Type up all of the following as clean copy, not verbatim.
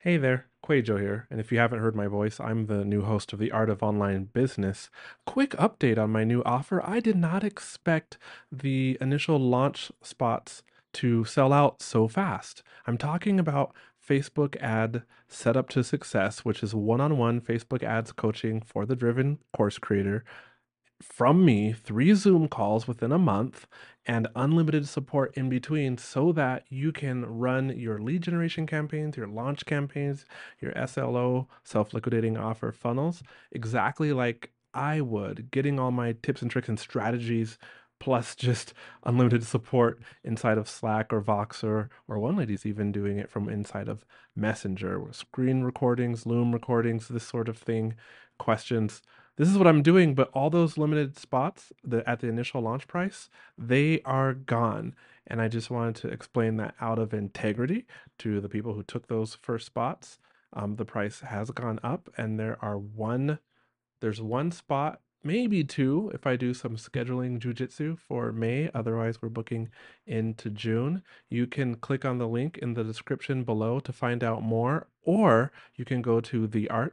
Hey there, Quajo here, and if you haven't heard my voice, I'm the new host of The Art of Online Business. Quick update on my new offer. I did not expect the initial launch spots to sell out so fast. I'm talking about Facebook ad setup to success, which is one-on-one Facebook ads coaching for the driven course creator from me, 3 Zoom calls within a month, and unlimited support in between so that you can run your lead generation campaigns, your launch campaigns, your SLO, self liquidating offer funnels exactly like I would, getting all my tips and tricks and strategies. Plus, just unlimited support inside of Slack or Voxer, or one lady's even doing it from inside of Messenger, screen recordings, Loom recordings, this sort of thing, questions. This is what I'm doing, but all those limited spots at the initial launch price, they are gone. And I just wanted to explain that out of integrity to the people who took those first spots. The price has gone up, and there's one spot, maybe two, if I do some scheduling jujitsu for May. Otherwise, we're booking into June. You can click on the link in the description below to find out more, or you can go to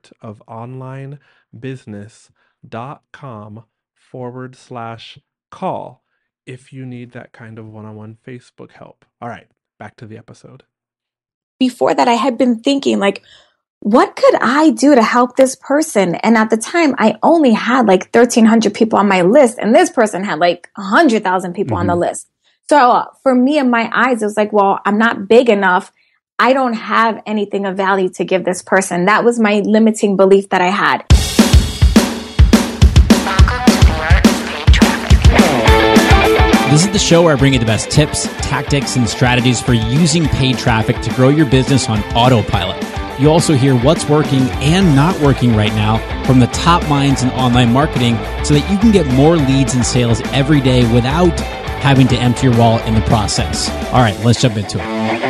theartofonlinebusiness.com/call if you need that kind of one-on-one Facebook help. All right, back to the episode. Before that, I had been thinking, like, what could I do to help this person? And at the time, I only had like 1,300 people on my list, and this person had like 100,000 people on the list. So for me, in my eyes, it was like, well, I'm not big enough. I don't have anything of value to give this person. That was my limiting belief that I had. This is the show where I bring you the best tips, tactics, and strategies for using paid traffic to grow your business on autopilot. You also hear what's working and not working right now from the top minds in online marketing so that you can get more leads and sales every day without having to empty your wallet in the process. All right, let's jump into it.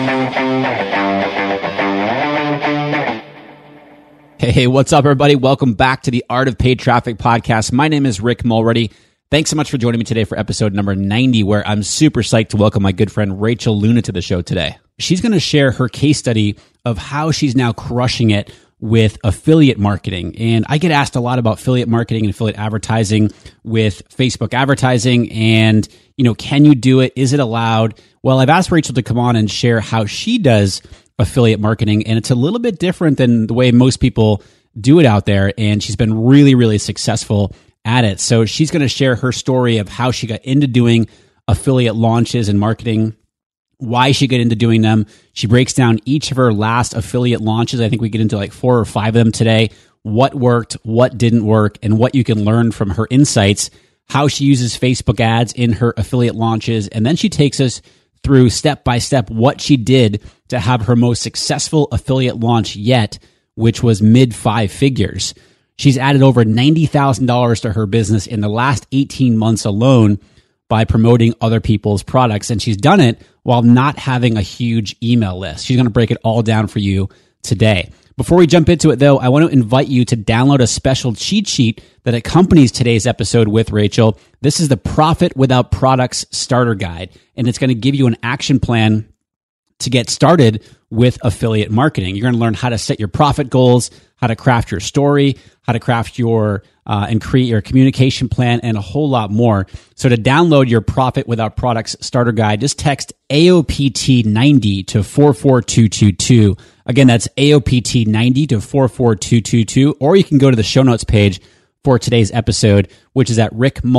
Hey, what's up, everybody? Welcome back to the Art of Paid Traffic podcast. My name is Rick Mulready. Thanks so much for joining me today for episode number 90, where I'm super psyched to welcome my good friend Rachel Luna to the show today. She's going to share her case study of how she's now crushing it with affiliate marketing. And I get asked a lot about affiliate marketing and affiliate advertising with Facebook advertising. And, can you do it? Is it allowed? Well, I've asked Rachel to come on and share how she does affiliate marketing. And it's a little bit different than the way most people do it out there. And she's been really, really successful at it. So she's going to share her story of how she got into doing affiliate launches and marketing, why she got into doing them. She breaks down each of her last affiliate launches. I think we get into like 4 or 5 of them today, what worked, what didn't work, and what you can learn from her insights, how she uses Facebook ads in her affiliate launches. And then she takes us through step by step what she did to have her most successful affiliate launch yet, which was mid 5 figures. She's added over $90,000 to her business in the last 18 months alone by promoting other people's products. And she's done it while not having a huge email list. She's going to break it all down for you today. Before we jump into it, though, I want to invite you to download a special cheat sheet that accompanies today's episode with Rachel. This is the Profit Without Products Starter Guide, and it's going to give you an action plan to get started with affiliate marketing. You're going to learn how to set your profit goals, how to craft your story, how to craft your and create your communication plan, and a whole lot more. So to download your Profit Without Products Starter Guide, just text AOPT90 to 44222. Again, that's AOPT90 to 44222, or you can go to the show notes page for today's episode, which is at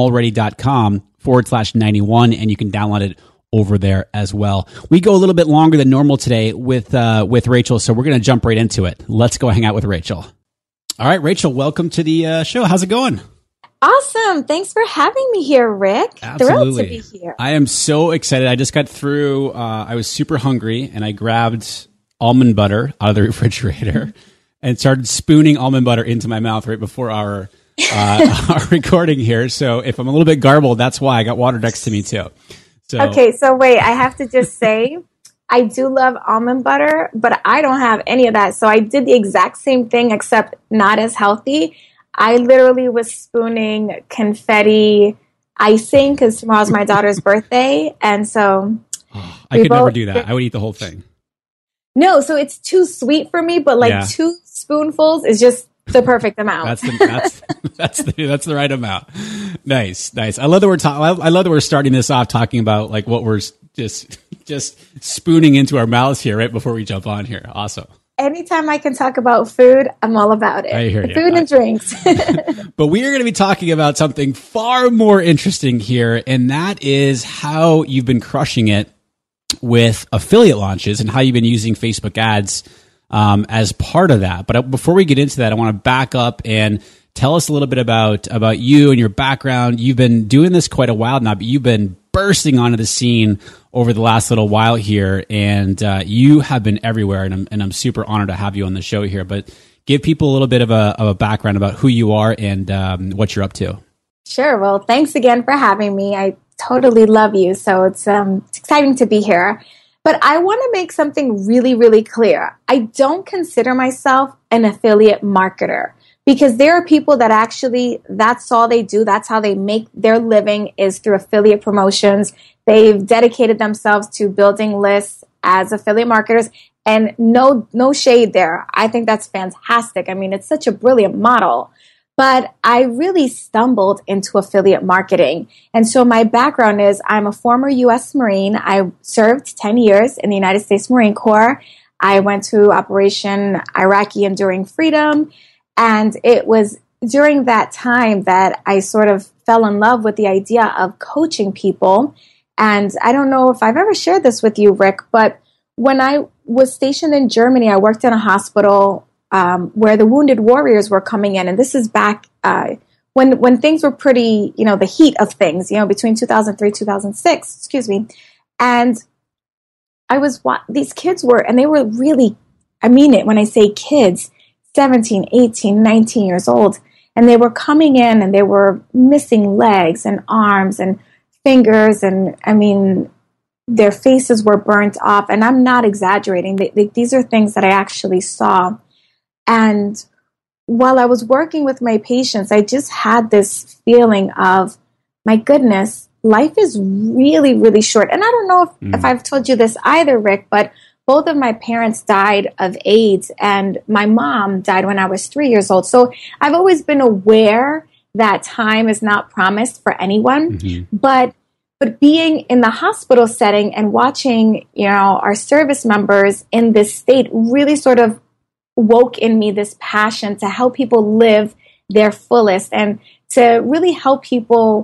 rickmulready.com/91, and you can download it over there as well. We go a little bit longer than normal today with Rachel, so we're going to jump right into it. Let's go hang out with Rachel. All right, Rachel, welcome to the show. How's it going? Awesome. Thanks for having me here, Rick. Absolutely. Thrilled to be here. I am so excited. I just got through, I was super hungry, and I grabbed almond butter out of the refrigerator and started spooning almond butter into my mouth right before our recording here. So if I'm a little bit garbled, that's why. I got water next to me too. Okay, so wait, I have to just say, I do love almond butter, but I don't have any of that. So I did the exact same thing, except not as healthy. I literally was spooning confetti icing because tomorrow's my daughter's birthday. And so I could never do that. I would eat the whole thing. No, so it's too sweet for me, but like 2 spoonfuls is just the perfect amount. That's the right amount. Nice. I love that I love that we're starting this off talking about like what we're just spooning into our mouths here right before we jump on here. Awesome. Anytime I can talk about food, I'm all about it. I hear you. Food and drinks. But we are going to be talking about something far more interesting here, and that is how you've been crushing it with affiliate launches and how you've been using Facebook ads as part of that. But before we get into that, I want to back up and tell us a little bit about you and your background. You've been doing this quite a while now, but you've been bursting onto the scene over the last little while here, and you have been everywhere, and I'm super honored to have you on the show here. But give people a little bit of a background about who you are and what you're up to. Sure. Well, thanks again for having me. I totally love you, so it's exciting to be here. But I want to make something really, really clear. I don't consider myself an affiliate marketer, because there are people that actually, that's all they do. That's how they make their living, is through affiliate promotions. They've dedicated themselves to building lists as affiliate marketers, and no shade there. I think that's fantastic. I mean, it's such a brilliant model. But I really stumbled into affiliate marketing. And so my background is I'm a former U.S. Marine. I served 10 years in the United States Marine Corps. I went to Operation Iraqi Enduring Freedom. And it was during that time that I sort of fell in love with the idea of coaching people. And I don't know if I've ever shared this with you, Rick, but when I was stationed in Germany, I worked in a hospital where the wounded warriors were coming in. And this is back when things were pretty, the heat of things, between 2003, 2006, And these kids were, and they were really, I mean it when I say kids, 17, 18, 19 years old. And they were coming in and they were missing legs and arms and fingers. And I mean, their faces were burnt off. And I'm not exaggerating. These are things that I actually saw. And while I was working with my patients, I just had this feeling of, my goodness, life is really, really short. And I don't know if I've told you this either, Rick, but both of my parents died of AIDS, and my mom died when I was 3 years old. So I've always been aware that time is not promised for anyone. Mm-hmm. But being in the hospital setting and watching, our service members in this state really sort of woke in me this passion to help people live their fullest and to really help people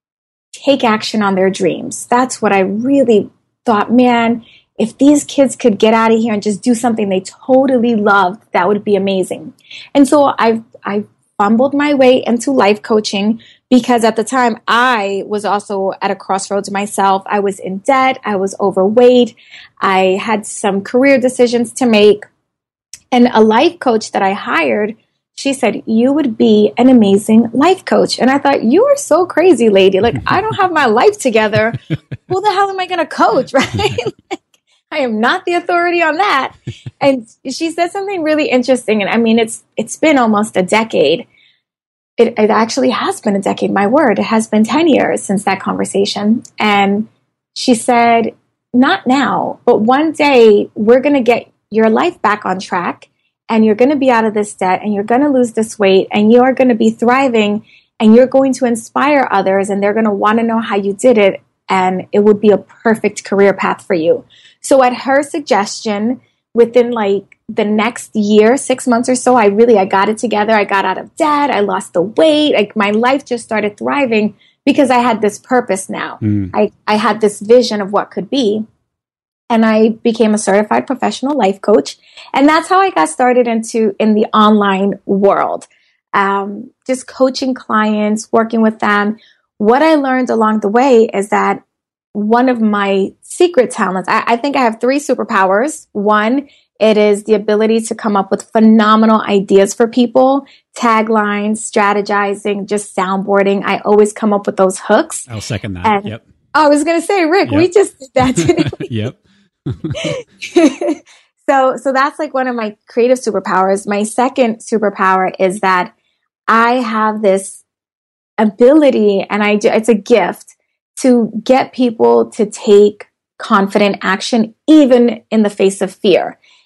take action on their dreams. That's what I really thought, man, if these kids could get out of here and just do something they totally loved, that would be amazing. And so I fumbled my way into life coaching, because at the time I was also at a crossroads myself. I was in debt. I was overweight. I had some career decisions to make. And a life coach that I hired, she said, you would be an amazing life coach. And I thought, you are so crazy, lady. Like, I don't have my life together. Who the hell am I going to coach, right? I am not the authority on that. And she said something really interesting. And I mean, it's been almost a decade. It actually has been a decade. My word, it has been 10 years since that conversation. And she said, not now, but one day we're going to get your life back on track, and you're going to be out of this debt, and you're going to lose this weight, and you are going to be thriving, and you're going to inspire others, and they're going to want to know how you did it, and it would be a perfect career path for you. So at her suggestion, within like the next year, 6 months or so, I got it together. I got out of debt. I lost the weight. Like, my life just started thriving because I had this purpose now. I had this vision of what could be. And I became a certified professional life coach. And that's how I got started in the online world. Just coaching clients, working with them. What I learned along the way is that one of my secret talents, I think I have 3 superpowers. One, it is the ability to come up with phenomenal ideas for people, taglines, strategizing, just soundboarding. I always come up with those hooks. I'll second that. Yep. I was going to say, Rick, we just did that today. Yep. So that's like one of my creative superpowers. My second superpower is that I have this ability, and it's a gift, to get people to take confident action, even in the face of fear.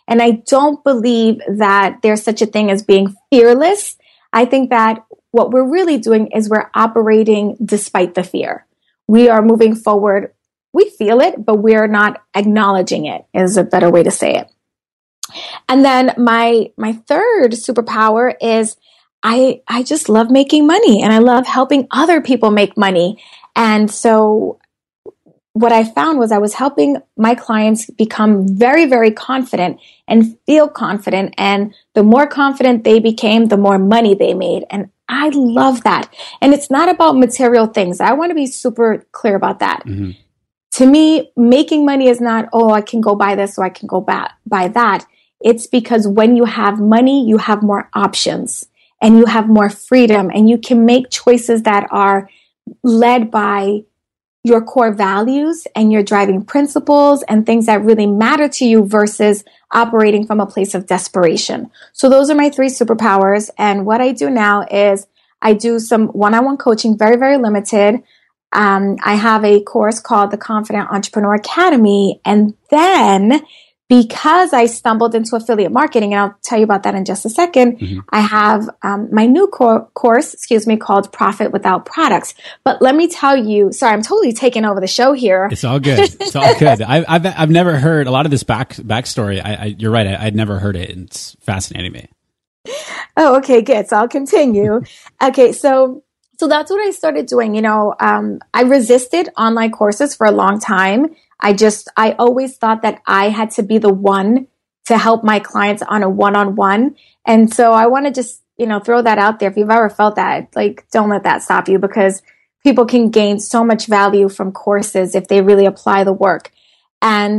And I don't believe that there's such a thing as being fearless. I think that what we're really doing is we're operating despite the fear. We are moving forward. We feel it, but we're not acknowledging it, is a better way to say it. And then my third superpower is I just love making money, and I love helping other people make money. And so what I found was I was helping my clients become very, very confident and feel confident. And the more confident they became, the more money they made. And I love that. And it's not about material things. I want to be super clear about that. Mm-hmm. To me, making money is not, oh, I can go buy this, or I can go buy that. It's because when you have money, you have more options and you have more freedom, and you can make choices that are led by your core values and your driving principles and things that really matter to you versus operating from a place of desperation. So those are my 3 superpowers. And what I do now is I do some one-on-one coaching, very, very limited. I have a course called the Confident Entrepreneur Academy. And then because I stumbled into affiliate marketing, and I'll tell you about that in just a second, mm-hmm. I have my new course, called Profit Without Products. But let me tell you, sorry, I'm totally taking over the show here. It's all good. It's all good. I've never heard a lot of this backstory. You're right. I'd never heard it, and it's fascinating me. Oh, okay, good. So I'll continue. Okay, so that's what I started doing. I resisted online courses for a long time. I always thought that I had to be the one to help my clients on a one-on-one. And so I want to just, throw that out there. If you've ever felt that, don't let that stop you, because people can gain so much value from courses if they really apply the work. And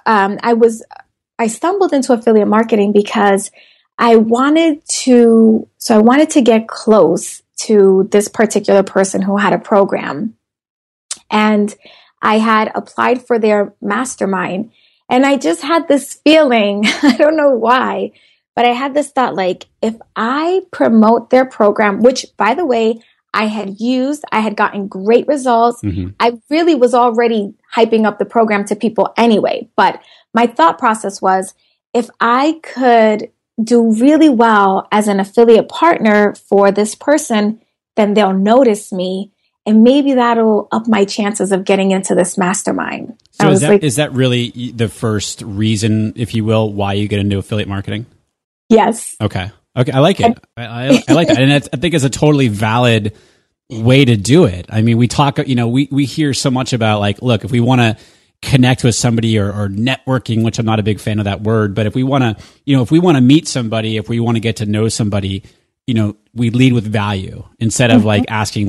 I stumbled into affiliate marketing because I wanted to get close to this particular person who had a program. And I had applied for their mastermind, and I just had this feeling, I don't know why, but I had this thought, if I promote their program, which, by the way, I had gotten great results. Mm-hmm. I really was already hyping up the program to people anyway. But my thought process was, if I could do really well as an affiliate partner for this person, then they'll notice me. And maybe that'll up my chances of getting into this mastermind. So is that really the first reason, if you will, why you get into affiliate marketing? Yes. Okay. I like it. I like that. And I think it's a totally valid way to do it. I mean, we talk, we hear so much about look, if we want to connect with somebody or networking, which I'm not a big fan of that word, but if we want to, meet somebody, if we want to get to know somebody, we lead with value instead of mm-hmm. Asking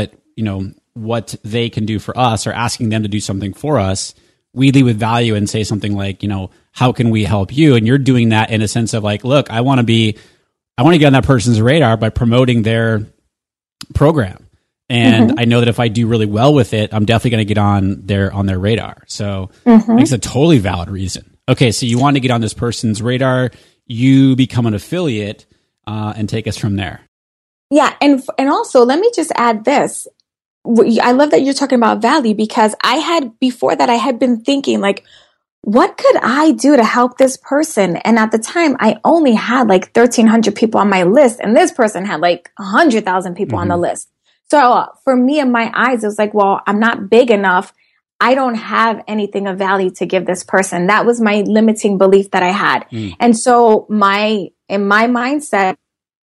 what they can do for us or asking them to do something for us. We lead with value and say something like, how can we help you? And you're doing that in a sense of look, I want to get on that person's radar by promoting their program. And mm-hmm. I know that if I do really well with it, I'm definitely going to get on their radar. So mm-hmm. it's a totally valid reason. Okay. So you want to get on this person's radar, you become an affiliate, and take us from there. Yeah. And also, let me just add this. I love that you're talking about value, because before that, I had been thinking what could I do to help this person? And at the time, I only had 1,300 people on my list, and this person had 100,000 people mm-hmm. on the list. So for me, in my eyes, it was well, I'm not big enough. I don't have anything of value to give this person. That was my limiting belief that I had. Mm. And so in my mindset,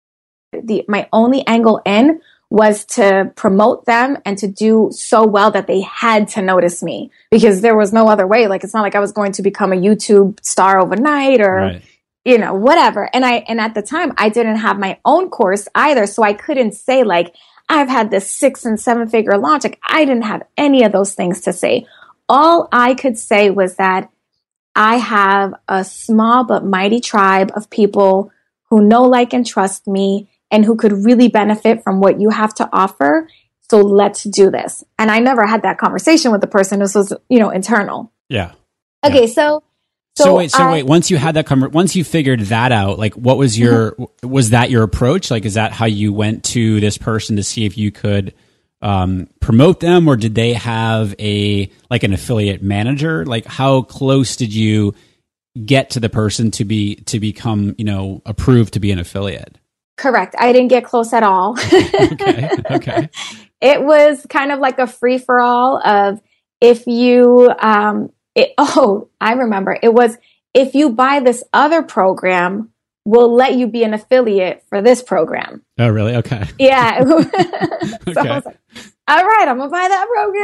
my only angle in was to promote them and to do so well that they had to notice me, because there was no other way. It's not I was going to become a YouTube star overnight or, right. Whatever. And at the time, I didn't have my own course either. So I couldn't say I've had this 6 and 7 figure launch. I didn't have any of those things to say. All I could say was that I have a small but mighty tribe of people who know, like, and trust me, and who could really benefit from what you have to offer. So let's do this. And I never had that conversation with the person. This was, internal. Yeah. Okay. Yeah. So wait, once you had that once you figured that out, what was was that your approach? Is that how you went to this person to see if you could, promote them, or did they have an affiliate manager? How close did you get to the person to become, approved to be an affiliate? Correct. I didn't get close at all. Okay. It was kind of like a free for all of if you, I remember it was, if you buy this other program, we'll let you be an affiliate for this program. Oh, really? Okay. Yeah. So Okay. I was like, all right, I'm gonna buy that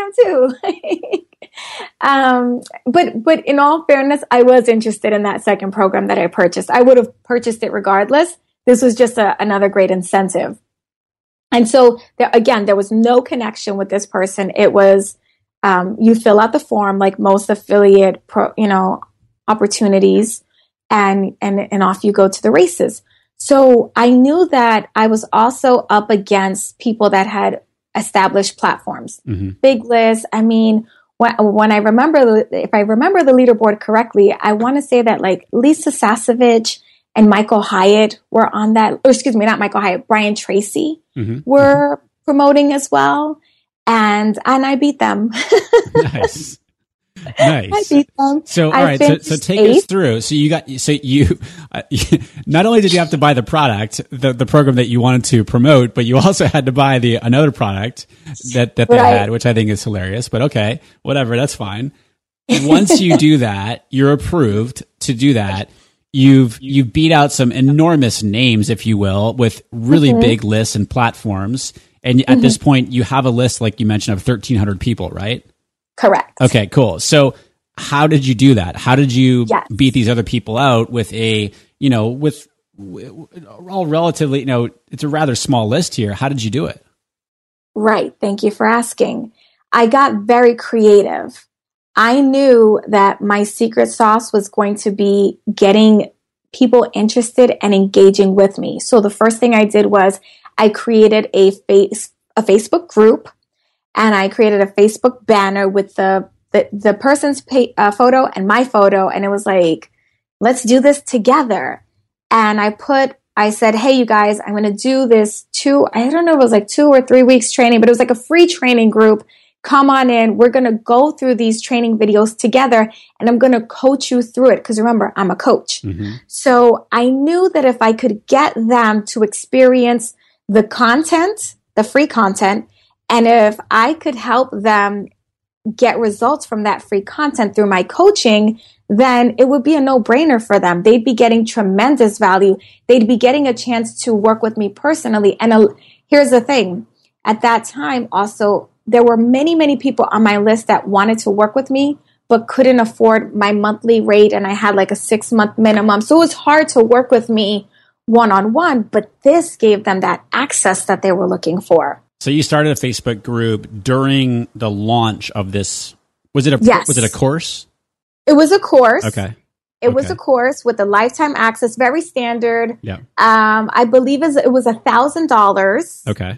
program too. But in all fairness, I was interested in that second program that I purchased. I would have purchased it regardless. This was just another great incentive. And so there was no connection with this person. It was, you fill out the form like most affiliate opportunities, and off you go to the races. So I knew that I was also up against people that had established platforms, big lists. I mean, when I remember, if I remember the leaderboard correctly, I want to say that like Lisa Sasevich and Michael Hyatt were on that, or excuse me, not Michael Hyatt, Brian Tracy were promoting as well. And I beat them. Nice. Nice. I beat them. So, all right. So take us through. So you not only did you have to buy the product, the program that you wanted to promote, but you also had to buy another product that they had, which I think is hilarious, but okay, whatever. That's fine. Once you do that, you're approved to do that. You've beat out some enormous names, if you will, with really big lists and platforms. And at this point, you have a list, like you mentioned, of 1,300 people, right? Correct. Okay, cool. So how did you do that? How did you beat these other people out with with all relatively, it's a rather small list here. How did you do it? Right. Thank you for asking. I got very creative. I knew that my secret sauce was going to be getting people interested and engaging with me. So the first thing I did was I created a Facebook group, and I created a Facebook banner with the person's photo and my photo. And it was like, let's do this together. And I said, hey, you guys, I'm going to do this I don't know if it was like 2 or 3 weeks training, but it was like a free training group. Come on in. We're going to go through these training videos together, and I'm going to coach you through it. Because remember, I'm a coach. So I knew that if I could get them to experience the content, the free content, and if I could help them get results from that free content through my coaching, then it would be a no-brainer for them. They'd be getting tremendous value. They'd be getting a chance to work with me personally. And here's the thing. At that time, also, there were many, many people on my list that wanted to work with me, but couldn't afford my monthly rate. And I had like a 6-month minimum. So it was hard to work with me one-on-one, but this gave them that access that they were looking for. So you started a Facebook group during the launch of this. Was it a course? It was a course. Okay. It was a course with a lifetime access, very standard. Yeah. I believe it was $1,000. Okay.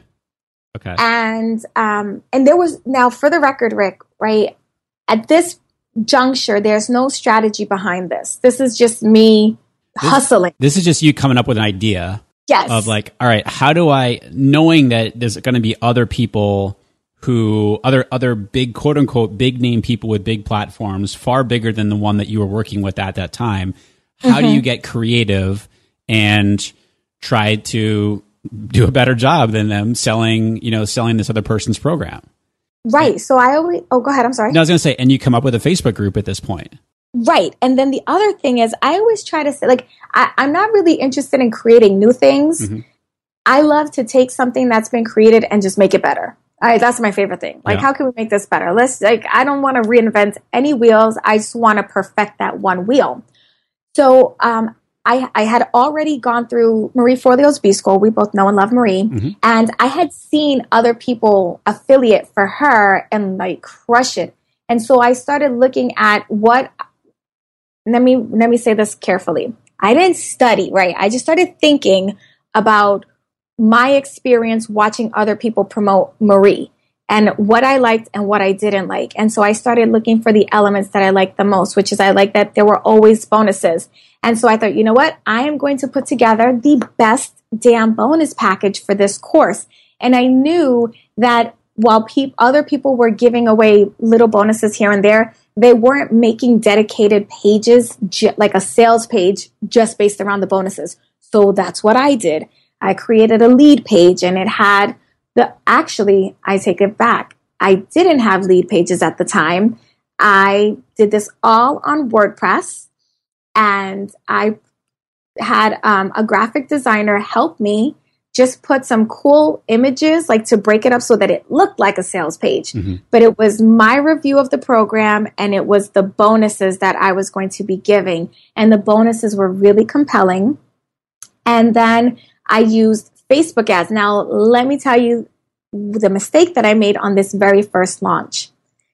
And there was, now for the record, Rick, right, at this juncture, there's no strategy behind this. This is just me hustling. This is just you coming up with an idea. Yes. Of like, all right, how do I, knowing that there's going to be other people other big, quote unquote, big name people with big platforms, far bigger than the one that you were working with at that time. How do you get creative and try to do a better job than them selling this other person's program? Right. So go ahead. I'm sorry. No, I was going to say, and you come up with a Facebook group at this point. Right. And then the other thing is I always try to say, like, I'm not really interested in creating new things. I love to take something that's been created and just make it better. That's my favorite thing. Like, how can we make this better? I don't want to reinvent any wheels. I just want to perfect that one wheel. So, I had already gone through Marie Forleo's B School. We both know and love Marie. And I had seen other people affiliate for her and like crush it. And so I started looking at let me say this carefully. I didn't study, right? I just started thinking about my experience watching other people promote Marie and what I liked and what I didn't like. And so I started looking for the elements that I liked the most, which is I like that there were always bonuses. And so I thought, you know what? I am going to put together the best damn bonus package for this course. And I knew that while other people were giving away little bonuses here and there, they weren't making dedicated pages, like a sales page just based around the bonuses. So that's what I did. I created a lead page, and it had actually, I take it back. I didn't have lead pages at the time. I did this all on WordPress, and I had a graphic designer help me just put some cool images, like to break it up so that it looked like a sales page. But it was my review of the program, and it was the bonuses that I was going to be giving. And the bonuses were really compelling. And then I used Facebook ads. Now, let me tell you the mistake that I made on this very first launch.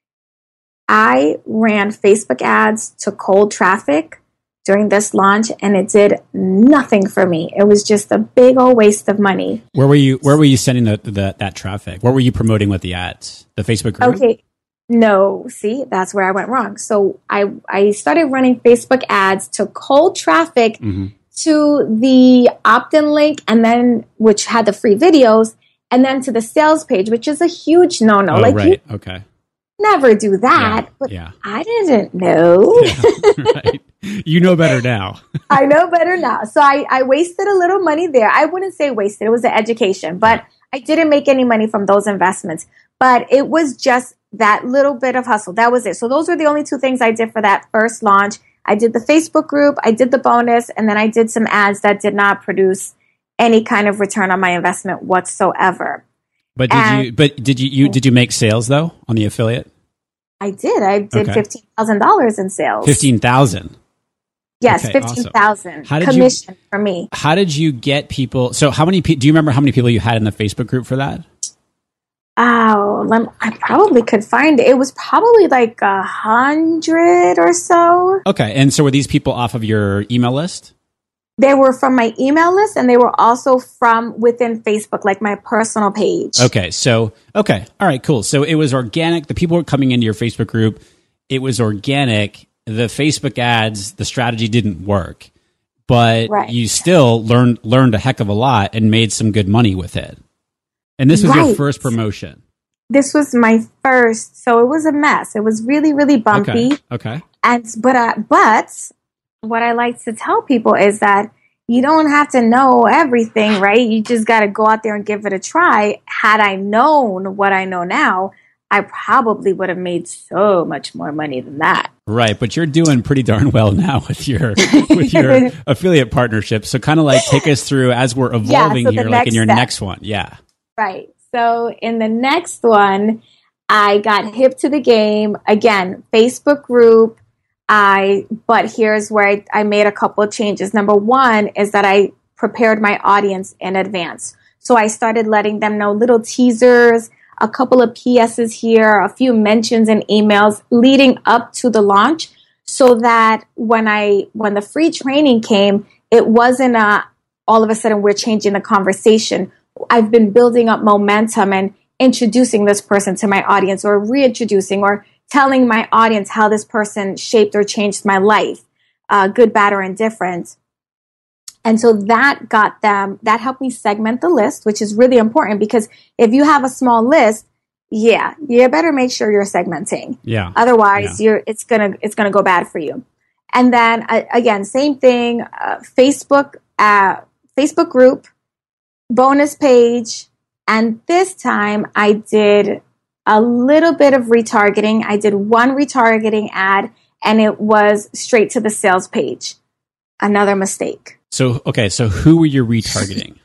I ran Facebook ads to cold traffic during this launch, and it did nothing for me. It was just a big old waste of money. Where were you sending that traffic? What were you promoting with the ads? The Facebook group? Okay. No, see, that's where I went wrong. So I started running Facebook ads to cold traffic to the opt-in link, and then which had the free videos, and then to the sales page, which is a huge no-no. Oh, like, right. Okay. Never do that. But I didn't know. Right. You know better now. I know better now. So I wasted a little money there. I wouldn't say wasted. It was an education, but I didn't make any money from those investments. But it was just that little bit of hustle. That was it. So those were the only two things I did for that first launch. I did the Facebook group, I did the bonus, and then I did some ads that did not produce any kind of return on my investment whatsoever. But did you make sales though on the affiliate? I did. I did $15,000 in sales. 15,000. Yes, okay, 15,000 awesome. commission for me. How did you get people? So how many? Do you remember how many people you had in the Facebook group for that? Oh, I probably could find it. It was probably like 100 or so. Okay, and so were these people off of your email list? They were from my email list, and they were also from within Facebook, like my personal page. Okay, all right, cool. So it was organic. The people were coming into your Facebook group. It was organic. The Facebook ads, the strategy didn't work, but you still learned a heck of a lot and made some good money with it. And this was your first promotion. This was my first, so it was a mess. It was really, really bumpy. Okay. But what I like to tell people is that you don't have to know everything, right? You just got to go out there and give it a try. Had I known what I know now, I probably would have made so much more money than that. Right, but you're doing pretty darn well now with your affiliate partnership. So kind of like take us through as we're evolving here, like in your next one. Yeah. Right. So in the next one, I got hip to the game. Again, Facebook group. But here's where I made a couple of changes. Number one is that I prepared my audience in advance. So I started letting them know little teasers, a couple of PSs here, a few mentions and emails leading up to the launch, so that when the free training came, it wasn't all of a sudden we're changing the conversation. I've been building up momentum and introducing this person to my audience, or reintroducing, or telling my audience how this person shaped or changed my life, good, bad, or indifferent. And so that helped me segment the list, which is really important, because if you have a small list, you better make sure you're segmenting. Yeah. Otherwise, it's gonna go bad for you. And then again, same thing, Facebook group, bonus page. And this time I did a little bit of retargeting. I did one retargeting ad, and it was straight to the sales page. Another mistake. So who were you retargeting?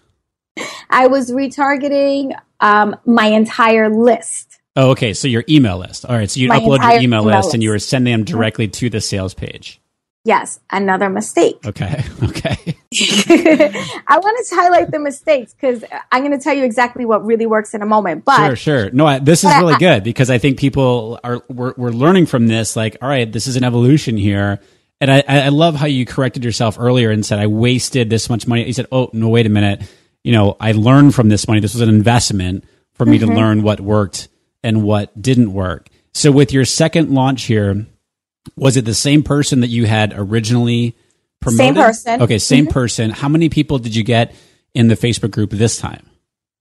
I was retargeting my entire list. Oh, okay. So your email list. All right. So you upload your email list and you were sending them directly to the sales page. Yes. Another mistake. Okay. I want to highlight the mistakes, because I'm going to tell you exactly what really works in a moment. But sure. No, this is really good, because I think people we're learning from this. Like, all right, this is an evolution here. And I love how you corrected yourself earlier and said, I wasted this much money. You said, oh, no, wait a minute. I learned from this money. This was an investment for me to learn what worked and what didn't work. So with your second launch here, was it the same person that you had originally promoted? Same person. Okay, same person. How many people did you get in the Facebook group this time?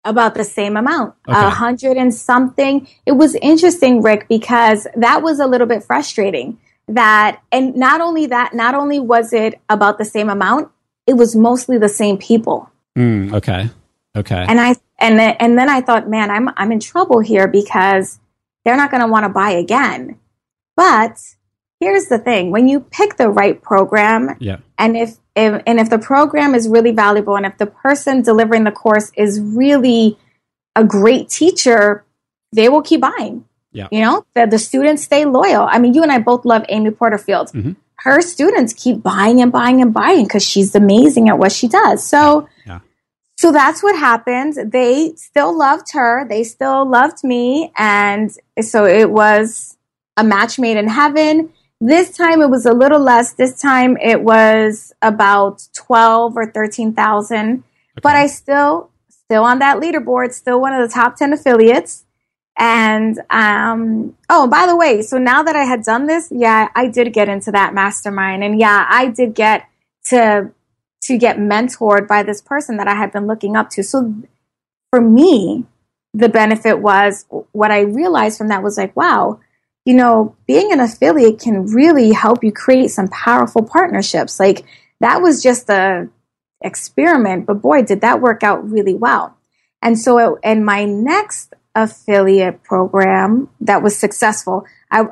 About the same amount, Okay. 100 and something. It was interesting, Rick, because that was a little bit frustrating. And not only was it about the same amount, it was mostly the same people. Okay. And then I thought, man, I'm in trouble here because they're not going to want to buy again. But here's the thing: when you pick the right program, and if the program is really valuable, and if the person delivering the course is really a great teacher, they will keep buying. Yeah. You know, the students stay loyal. I mean, you and I both love Amy Porterfield. Mm-hmm. Her students keep buying and buying and buying because she's amazing at what she does. So that's what happened. They still loved her. They still loved me. And so it was a match made in heaven. This time it was a little less. This time it was about 12 or 13,000. Okay. But I still on that leaderboard, still one of the top 10 affiliates. And, by the way, so now that I had done this, I did get into that mastermind. And I did get to get mentored by this person that I had been looking up to. So for me, the benefit was, what I realized from that was like, wow, you know, being an affiliate can really help you create some powerful partnerships. Like, that was just a experiment, but boy, did that work out really well. And so in my next affiliate program that was successful,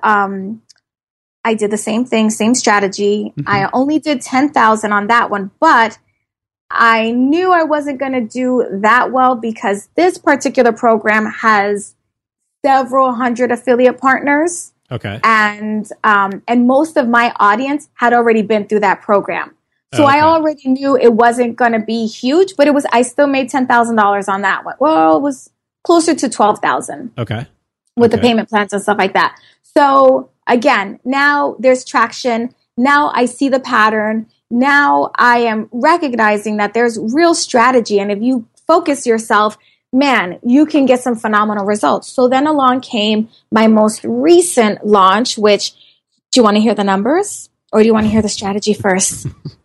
I did the same thing, same strategy. Mm-hmm. I only did 10,000 on that one, but I knew I wasn't going to do that well because this particular program has several hundred affiliate partners. Okay. And most of my audience had already been through that program. So I already knew it wasn't going to be huge, but I still made $10,000 on that one. Well, it was closer to 12,000. Okay. With the payment plans and stuff like that. So again, now there's traction. Now I see the pattern. Now I am recognizing that there's real strategy. And if you focus yourself, man, you can get some phenomenal results. So then along came my most recent launch, which, do you want to hear the numbers or do you want to hear the strategy first?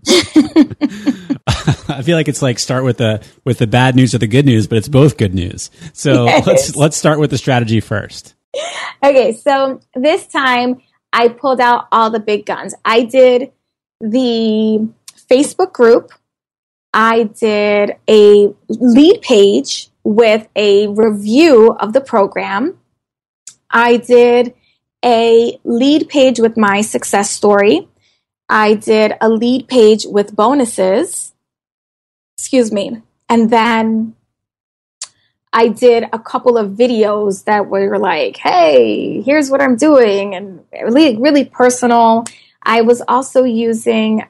I feel like it's like start with the bad news or the good news, but it's both good news. So let's start with the strategy first. Okay, so this time I pulled out all the big guns. I did the Facebook group. I did a lead page with a review of the program. I did a lead page with my success story. I did a lead page with bonuses. And then I did a couple of videos that were like, hey, here's what I'm doing, and really, really personal. I was also using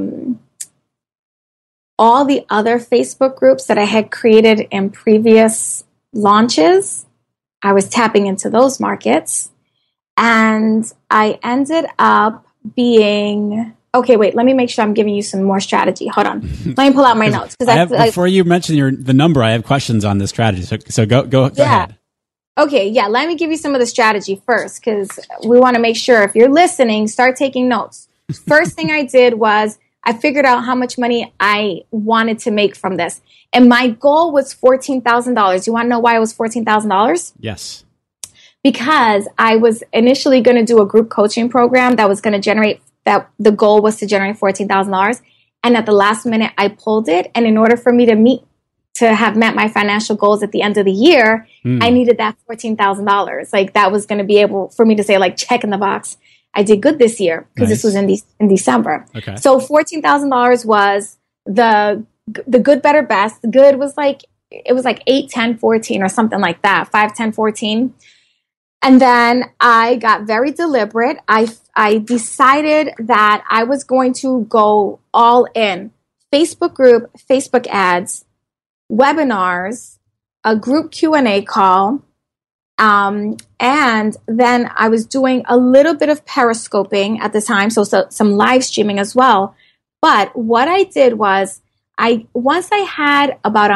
all the other Facebook groups that I had created in previous launches. I was tapping into those markets, and I ended up being... Okay, wait, let me make sure I'm giving you some more strategy. Hold on. Let me pull out my notes. Before you mention the number, I have questions on this strategy. So go ahead. Okay, let me give you some of the strategy first, because we want to make sure if you're listening, start taking notes. First thing I did was I figured out how much money I wanted to make from this. And my goal was $14,000. You want to know why it was $14,000? Yes. Because I was initially going to do a group coaching program that was going to generate, that the goal was to generate $14,000. And at the last minute, I pulled it. And in order for me to have met my financial goals at the end of the year, I needed that $14,000. Like, that was going to be able for me to say, like, check in the box. I did good this year because This was in December. Okay. So $14,000 was the good, better, best. The good was like, it was like 8, 10, 14 or something like that. 5, 10, 14. And then I got very deliberate. I decided that I was going to go all in. Facebook group, Facebook ads, webinars, a group Q&A call, and then I was doing a little bit of periscoping at the time, so some live streaming as well. But what I did was, once I had about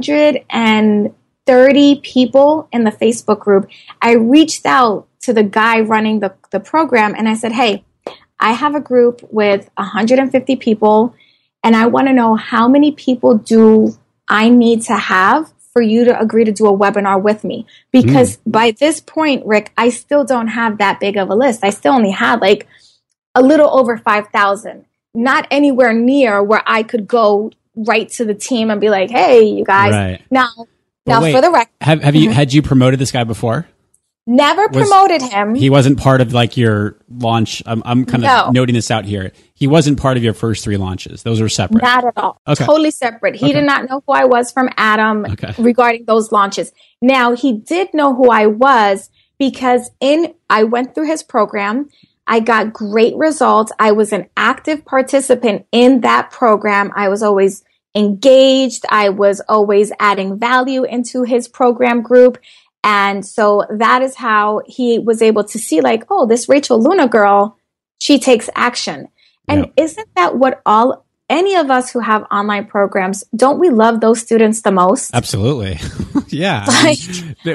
130 people in the Facebook group, I reached out to the guy running the program, and I said, hey, I have a group with 150 people, and I want to know how many people do I need to have for you to agree to do a webinar with me. Because by this point, Rick, I still don't have that big of a list. I still only had like a little over 5,000, not anywhere near where I could go right to the team and be like, hey, you guys, now wait, for the record. Had you promoted this guy before? Never promoted him. He wasn't part of like your launch. I'm kind of noting this out here. He wasn't part of your first 3 launches. Those were separate. Not at all. Okay. Totally separate. He did not know who I was from Adam regarding those launches. Now, he did know who I was because I went through his program. I got great results. I was an active participant in that program. I was always engaged. I was always adding value into his program group. And so that is how he was able to see like, oh, this Rachel Luna girl, she takes action. And isn't that what any of us who have online programs, don't we love those students the most? Absolutely. Yeah. The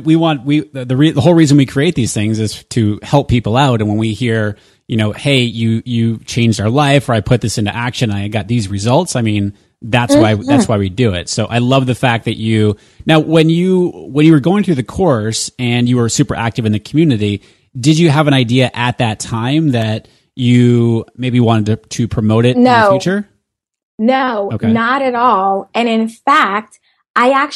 whole reason we create these things is to help people out. And when we hear, hey, you changed our life, or I put this into action, I got these results. I mean, that's why we do it. So I love the fact that now when you were going through the course and you were super active in the community, did you have an idea at that time that you maybe wanted to promote it in the future? No, not at all. And in fact, at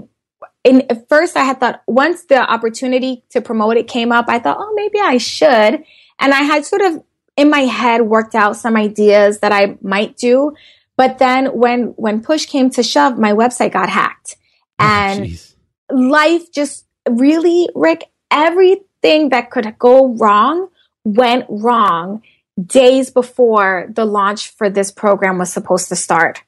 first I had thought, once the opportunity to promote it came up, I thought, oh, maybe I should. And I had sort of in my head worked out some ideas that I might do. But then when push came to shove, my website got hacked. And life just really, Rick, everything that could go wrong went wrong days before the launch for this program was supposed to start.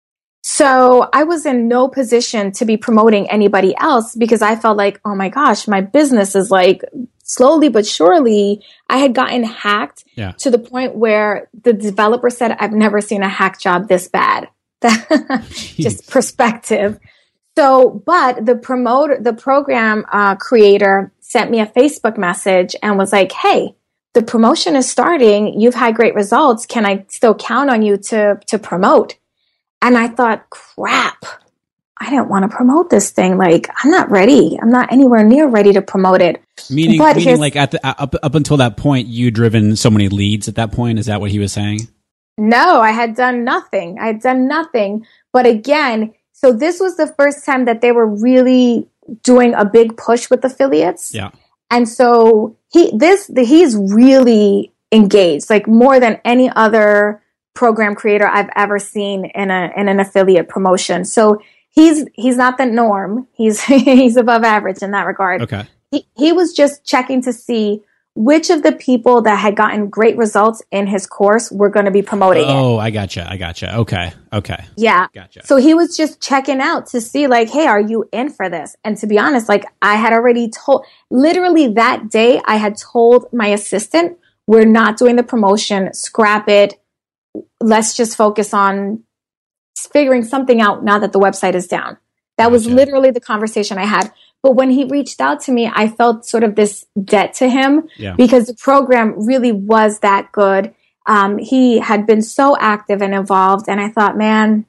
So I was in no position to be promoting anybody else because I felt like, oh my gosh, my business is like slowly but surely I had gotten hacked to the point where the developer said, I've never seen a hack job this bad. Just perspective. So, but the program creator sent me a Facebook message and was like, hey, the promotion is starting. You've had great results. Can I still count on you to promote? And I thought, crap, I didn't want to promote this thing. Like, I'm not ready. I'm not anywhere near ready to promote it. Meaning like up until that point, you'd driven so many leads at that point. Is that what he was saying? No, I had done nothing. But again, so this was the first time that they were really doing a big push with affiliates. Yeah. And so he's really engaged, like more than any other program creator I've ever seen in an affiliate promotion. So he's not the norm. He's above average in that regard. Okay. He was just checking to see which of the people that had gotten great results in his course were going to be promoting it. Oh, I gotcha. Okay. Yeah. Gotcha. So he was just checking out to see like, hey, are you in for this? And to be honest, like I had already literally that day, I had told my assistant, we're not doing the promotion, scrap it. Let's just focus on figuring something out now that the website is down. That was literally the conversation I had. But when he reached out to me, I felt sort of this debt to him because the program really was that good. He had been so active and involved. And I thought, man,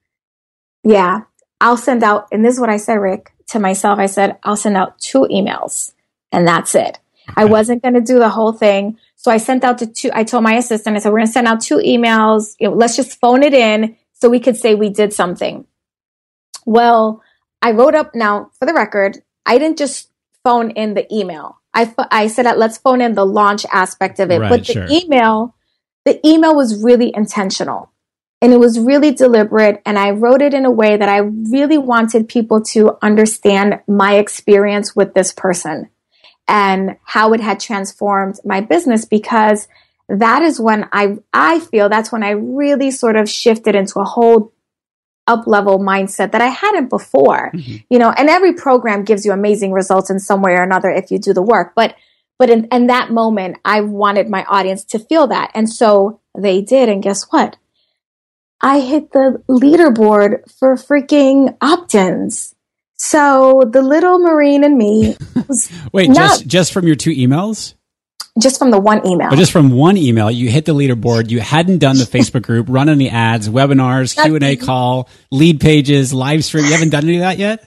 I'll send out, and this is what I said, Rick, to myself. I said, I'll send out 2 emails and that's it. Okay. I wasn't going to do the whole thing. So I sent out I told my assistant, I said, we're going to send out 2 emails. Let's just phone it in so we could say we did something. Well, I wrote up now for the record, I didn't just phone in the email. I said, let's phone in the launch aspect of it. Right, but the email was really intentional and it was really deliberate. And I wrote it in a way that I really wanted people to understand my experience with this person and how it had transformed my business, because that is when I feel that's when I really sort of shifted into a whole up-level mindset that I hadn't before, and every program gives you amazing results in some way or another if you do the work. But in that moment, I wanted my audience to feel that. And so they did. And guess what? I hit the leaderboard for freaking opt-ins. So the little Marine in me was wait, just from your 2 emails? Just from the 1 email. Oh, just from 1 email, you hit the leaderboard. You hadn't done the Facebook group, run any ads, webinars, Q&A call, lead pages, live stream. You haven't done any of that yet?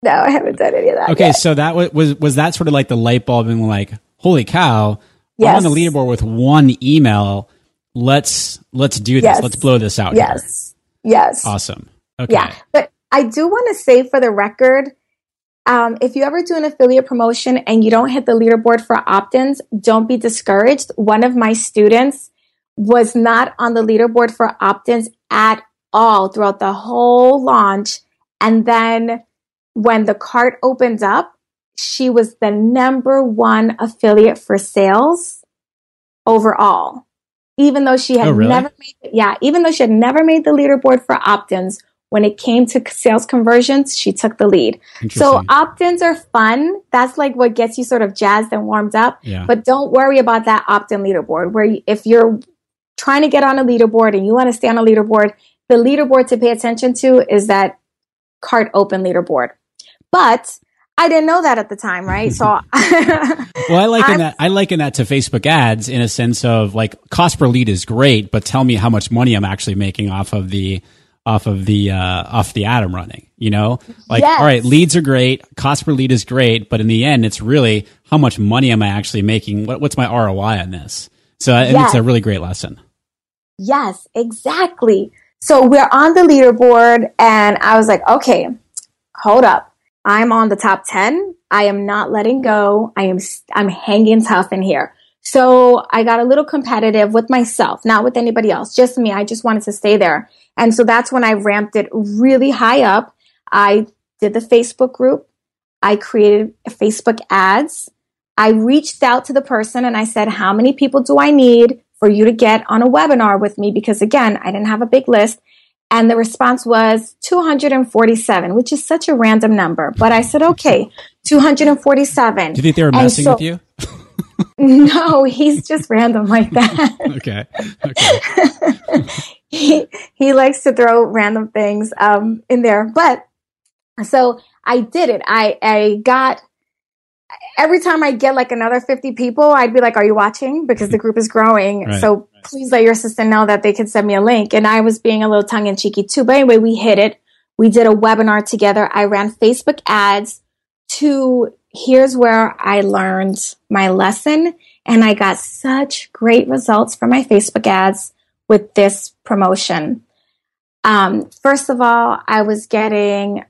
No, I haven't done any of that. Okay, yet. so that was that sort of like the light bulb and like, holy cow, Yes. I'm on the leaderboard with one email. Let's do this. Yes. Let's blow this out. Here. Yes. Awesome. Okay. Yeah. But I do want to say for the record, if you ever do an affiliate promotion and you don't hit the leaderboard for opt-ins, don't be discouraged. One of my students was not on the leaderboard for opt-ins at all throughout the whole launch. And then when the cart opened up, she was the number one affiliate for sales overall. Even though she had even though she had never made the leaderboard for opt-ins, when it came to sales conversions, she took the lead. So opt-ins are fun. That's like what gets you sort of jazzed and warmed up. Yeah. But don't worry about that opt-in leaderboard where if you're trying to get on a leaderboard and you want to stay on a leaderboard, the leaderboard to pay attention to is that cart open leaderboard. But I didn't know that at the time, right? So, well, I liken that to Facebook ads in a sense of like cost per lead is great, but tell me how much money I'm actually making off the ad I'm running. You know, like all right, leads are great, cost per lead is great, but in the end, it's really how much money am I actually making? What's my ROI on this? So I think it's a really great lesson. Yes, exactly. So we're on the leaderboard, and I was like, okay, hold up. I'm on the top 10. I am not letting go. I'm hanging tough in here. So I got a little competitive with myself, not with anybody else, just me. I just wanted to stay there. And so that's when I ramped it really high up. I did the Facebook group. I created Facebook ads. I reached out to the person and I said, how many people do I need for you to get on a webinar with me? Because again, I didn't have a big list. And the response was 247, which is such a random number. But I said, okay, 247. Do you think they were messing with you? No, he's just random like that. Okay. He likes to throw random things in there. But so I did it. I got, every time I get like another 50 people, I'd be like, are you watching? Because the group is growing. Right. So please let your assistant know that they can send me a link. And I was being a little tongue in cheeky too. But anyway, we hit it. We did a webinar together. I ran Facebook ads here's where I learned my lesson. And I got such great results from my Facebook ads with this promotion. First of all, I was getting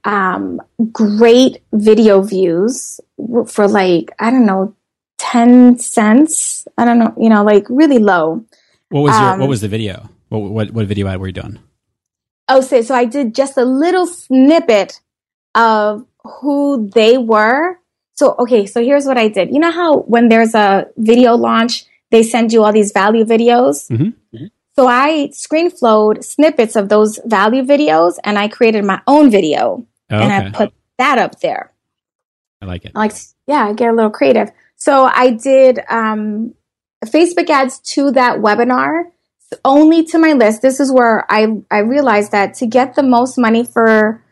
great video views for like, I don't know, 10 cents. I don't know, like really low. What was the video? What video ad were you doing? So I did just a little snippet of who they were. So here's what I did. You know how when there's a video launch, they send you all these value videos? Mm-hmm. Mm-hmm. So I screen flowed snippets of those value videos and I created my own video and I put that up there. I like it. I get a little creative. So I did Facebook ads to that webinar only to my list. This is where I realized that to get the most money for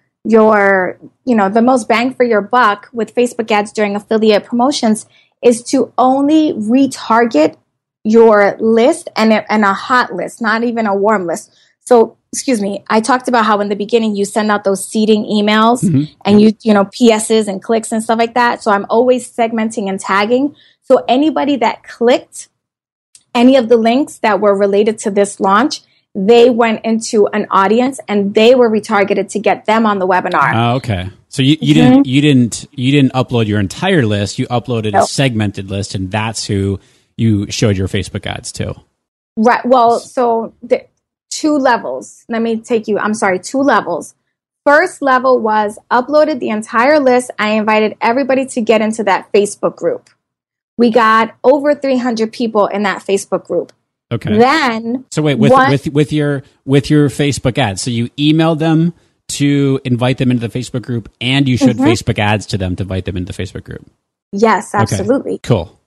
the most bang for your buck with Facebook ads during affiliate promotions is to only retarget your list and a hot list, not even a warm list. So, excuse me, I talked about how in the beginning you send out those seeding emails and you PSs and clicks and stuff like that. So I'm always segmenting and tagging. So anybody that clicked any of the links that were related to this launch, they went into an audience and they were retargeted to get them on the webinar. Oh, okay. So you didn't upload your entire list. You uploaded a segmented list, and that's who you showed your Facebook ads to. Right. Well, so the 2 levels. Let me take you. I'm sorry, 2 levels. First level was uploaded the entire list. I invited everybody to get into that Facebook group. We got over 300 people in that Facebook group. Okay. Then so wait, with your Facebook ads, so you emailed them to invite them into the Facebook group, and you showed Facebook ads to them to invite them into the Facebook group. Yes, absolutely. Okay. Cool.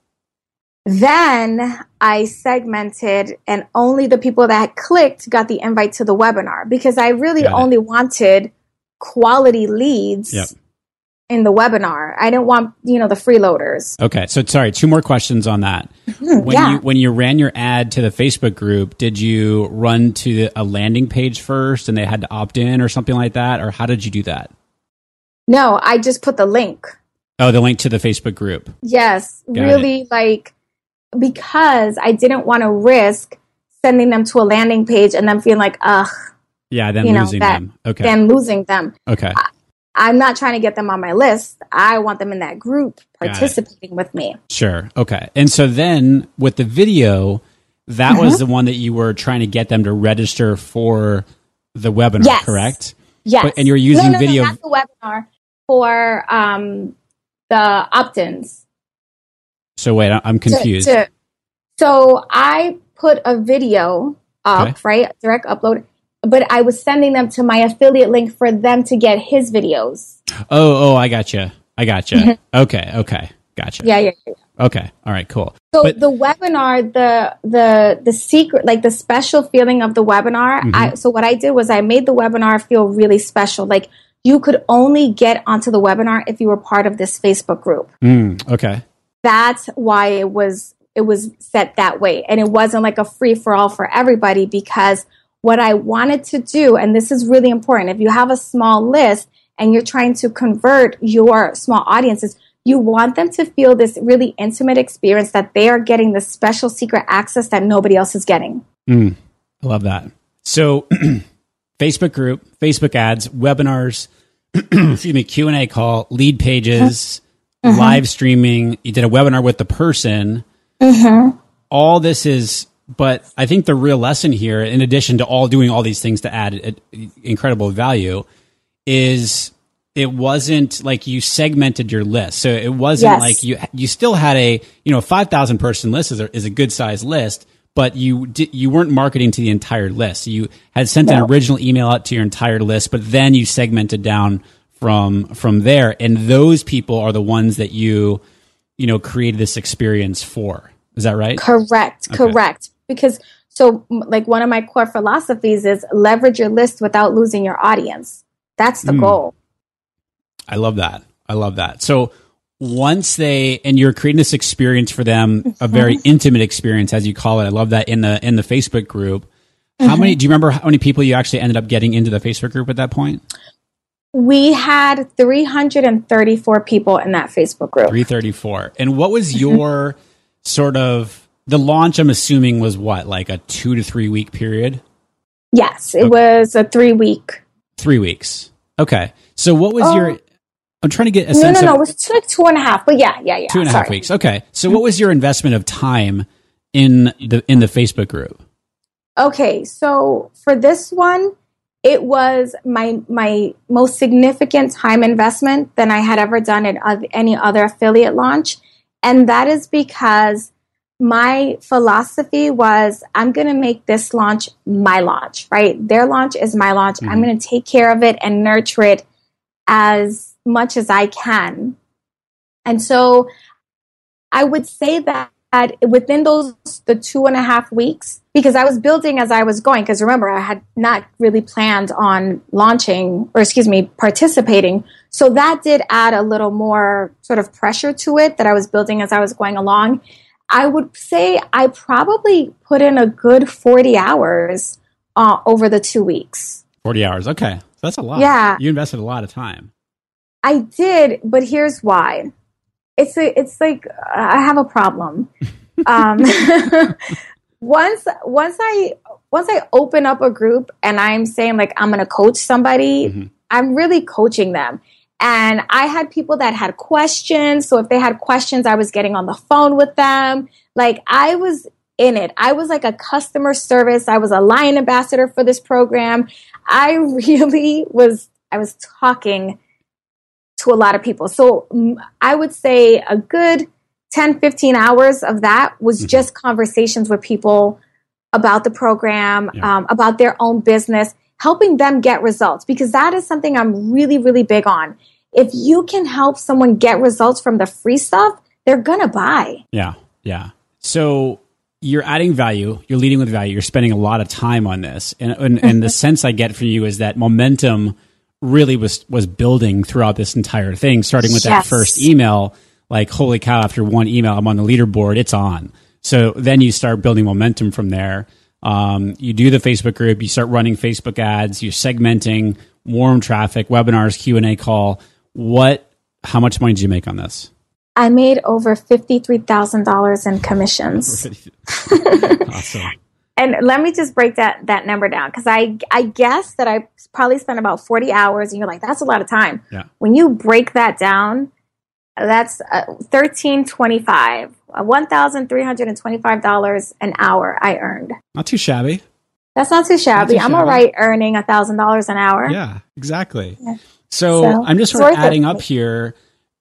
Then I segmented, and only the people that clicked got the invite to the webinar because I really only wanted quality leads. Yep. In the webinar. I didn't want, the freeloaders. Okay. So sorry, 2 more questions on that. When you ran your ad to the Facebook group, did you run to a landing page first and they had to opt in or something like that? Or how did you do that? No, I just put the link. Oh, the link to the Facebook group. Yes, Got really, like, because I didn't want to risk sending them to a landing page and then feeling like, ugh. Yeah, then losing them. Okay. Then losing them. Okay. I'm not trying to get them on my list. I want them in that group participating with me. Sure. Okay. And so then with the video, that was the one that you were trying to get them to register for the webinar, correct? Yes. And you're using video. No, not the webinar, for the opt-ins. So wait, I'm confused. So I put a video up, right? Direct upload. But I was sending them to my affiliate link for them to get his videos. Oh, I gotcha. Okay. Gotcha. Yeah. Okay. All right, cool. So the webinar, the secret, like the special feeling of the webinar, so what I did was I made the webinar feel really special. Like you could only get onto the webinar if you were part of this Facebook group. Okay. That's why it was set that way. And it wasn't like a free for all for everybody, because what I wanted to do, and this is really important, if you have a small list and you're trying to convert your small audiences, you want them to feel this really intimate experience that they are getting the special secret access that nobody else is getting. I love that. So Facebook group, Facebook ads, webinars, excuse me, Q&A call, lead pages, live streaming. You did a webinar with the person. All this is, but I think the real lesson here, in addition to doing all these things to add incredible value, is it wasn't like you segmented your list. So it wasn't like you still had a 5,000 person list is a good size list, but you weren't marketing to the entire list. You had sent an original email out to your entire list, but then you segmented down from there, and those people are the ones that you created this experience for. Is that right? Correct. Because so like one of my core philosophies is leverage your list without losing your audience. That's the goal. I love that. So once and you're creating this experience for them, a very intimate experience, as you call it. I love that in the Facebook group. Do you remember how many people you actually ended up getting into the Facebook group at that point? We had 334 people in that Facebook group. 334. And what was your sort of, the launch, I'm assuming, was what, like a 2 to 3 week period? Yes, it was a 3 week. 3 weeks. Okay. So what was your, I'm trying to get a sense of. No, it was like 2.5, but yeah. 2.5 weeks. Okay. So what was your investment of time in the Facebook group? Okay. So for this one, it was my most significant time investment than I had ever done in any other affiliate launch. And that is because my philosophy was, I'm going to make this launch my launch, right? Their launch is my launch. I'm going to take care of it and nurture it as much as I can. And so I would say that within the 2.5 weeks, because I was building as I was going, because remember, I had not really planned on participating. So that did add a little more sort of pressure to it that I was building as I was going along. I would say I probably put in a good 40 hours over the 2 weeks. 40 hours. Okay. So that's a lot. Yeah. You invested a lot of time. I did, but here's why. It's like I have a problem. Once I open up a group and I'm saying like I'm going to coach somebody, I'm really coaching them. And I had people that had questions. So if they had questions, I was getting on the phone with them. Like I was in it. I was like a customer service. I was a Lion ambassador for this program. I was talking to a lot of people. So I would say a good 10, 15 hours of that was just conversations with people about the program, about their own business, helping them get results, because that is something I'm really, really big on. If you can help someone get results from the free stuff, they're going to buy. Yeah. So you're adding value, you're leading with value, you're spending a lot of time on this. And the sense I get from you is that momentum really was building throughout this entire thing, starting with that first email. Like, holy cow, after one email, I'm on the leaderboard, it's on. So then you start building momentum from there. You do the Facebook group, you start running Facebook ads, you're segmenting, warm traffic, webinars, Q&A call. how much money did you make on this? I made over $53,000 in commissions. Awesome. And let me just break that number down, because I guess that I probably spent about 40 hours, and you're like, that's a lot of time. Yeah. When you break that down, that's $1,325, $1,325 an hour I earned. Not too shabby. That's not too shabby. I'm all right earning $1,000 an hour. Yeah, exactly. Yeah. So I'm just sort of adding up here,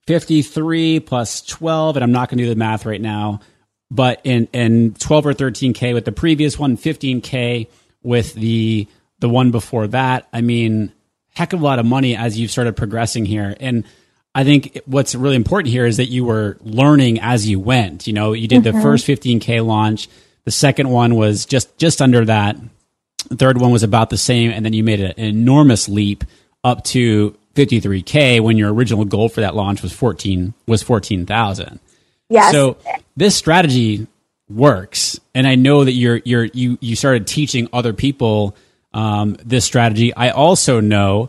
53 plus 12, and I'm not going to do the math right now, but in 12 or 13K with the previous one, 15K with the one before that. I mean, heck of a lot of money as you've started progressing here. And I think what's really important here is that you were learning as you went. You know, you did the first 15K launch. The second one was just under that. The third one was about the same. And then you made an enormous leap up to 53K when your original goal for that launch was 14,000. Yes. So this strategy works. And I know that you started teaching other people this strategy. I also know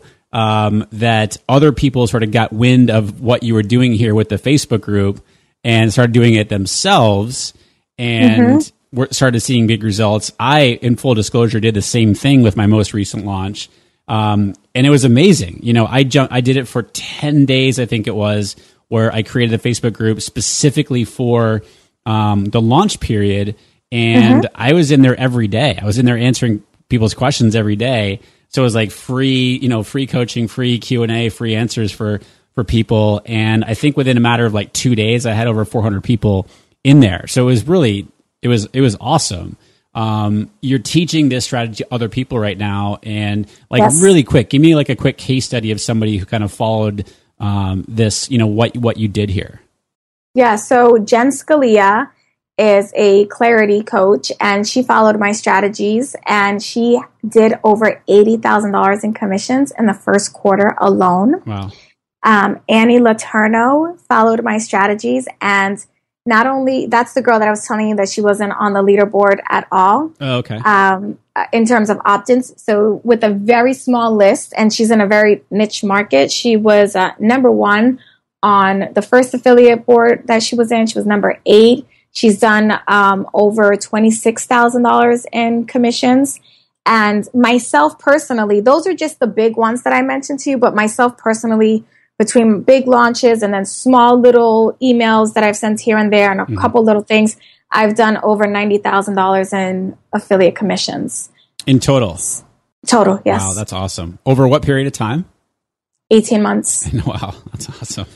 that other people sort of got wind of what you were doing here with the Facebook group and started doing it themselves and started seeing big results. I, in full disclosure, did the same thing with my most recent launch. And it was amazing. You know, I did it for 10 days, I think it was, where I created a Facebook group specifically for the launch period. And I was in there every day. I was in there answering people's questions every day. So it was like free coaching, free Q&A, free answers for people. And I think within a matter of like 2 days, I had over 400 people in there. So it was really, it was awesome. You're teaching this strategy to other people right now. And like really quick, give me like a quick case study of somebody who kind of followed this, you know, what you did here. Yeah. So Jen Scalia is a clarity coach, and she followed my strategies, and she did over $80,000 in commissions in the first quarter alone. Wow. Annie Letourneau followed my strategies, and not only that's the girl that I was telling you that she wasn't on the leaderboard at all. Oh, okay. In terms of opt-ins. So with a very small list, and she's in a very niche market, she was number one on the first affiliate board that she was in. She was number 8. She's done over $26,000 in commissions. And myself personally, those are just the big ones that I mentioned to you, but myself personally, between big launches and then small little emails that I've sent here and there and a couple little things, I've done over $90,000 in affiliate commissions. In total? Total, yes. Wow, that's awesome. Over what period of time? 18 months. Wow, that's awesome.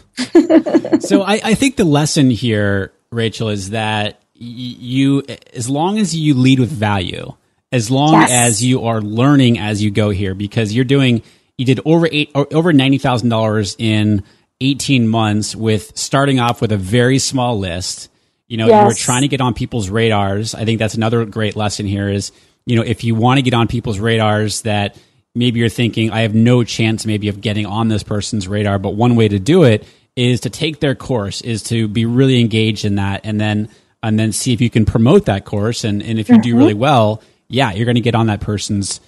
So I think the lesson here, Rachel, is that you, as long as you lead with value, as long as you are learning as you go here, because you did over $90,000 in 18 months with starting off with a very small list. You know, you were trying to get on people's radars. I think that's another great lesson here is, you know, if you want to get on people's radars that maybe you're thinking, I have no chance maybe of getting on this person's radar, but one way to do it is to take their course, is to be really engaged in that, and then see if you can promote that course. And if you do really well, you're going to get on that person's